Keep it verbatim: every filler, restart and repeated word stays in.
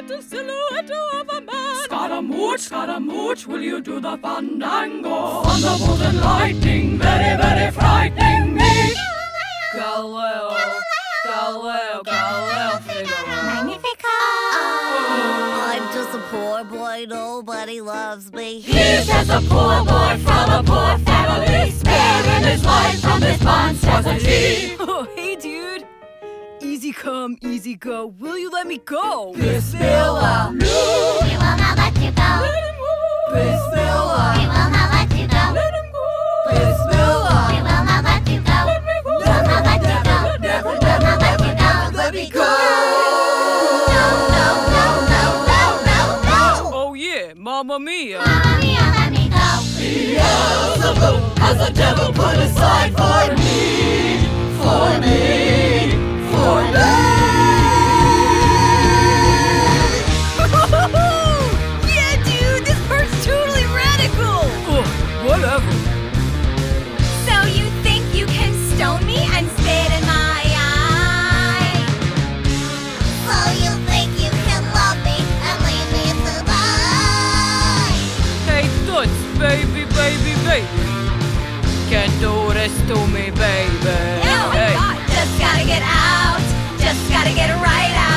little silhouette of a man. Scaramouche, Scaramouche, will you do the fandango? Thunderbolt and lightning, very, very frightening me. Galileo, Galileo, Galileo, Figaro. Magnificat! Oh, I'm just a poor boy, nobody loves me. He's just a poor boy from a poor family, sparing his life from this monstrosity. Oh, hey, dude. Easy come, easy go. Will you let me go? Bismillah. We will not let you go. Let him go. Bismillah. We will not let you go. Let him go. Bismillah. We will not let you go. Let me go. We will not let you go. Never, We will not let you go. let me go. No, no, no, no, no, no, no. Oh, yeah, Mamma Mia. Mamma mia, let me go. Beelzebub has the devil put aside for me, for me, for me. Yeah, dude, this part's totally radical. Ugh, whatever. So you think you can stone me and spit in my eye? So you think you can love me and leave me to die? Hey, Toots, baby, baby, baby. Can't do this to me, baby. Oh my Hey. God, just gotta get out, just gotta get right out.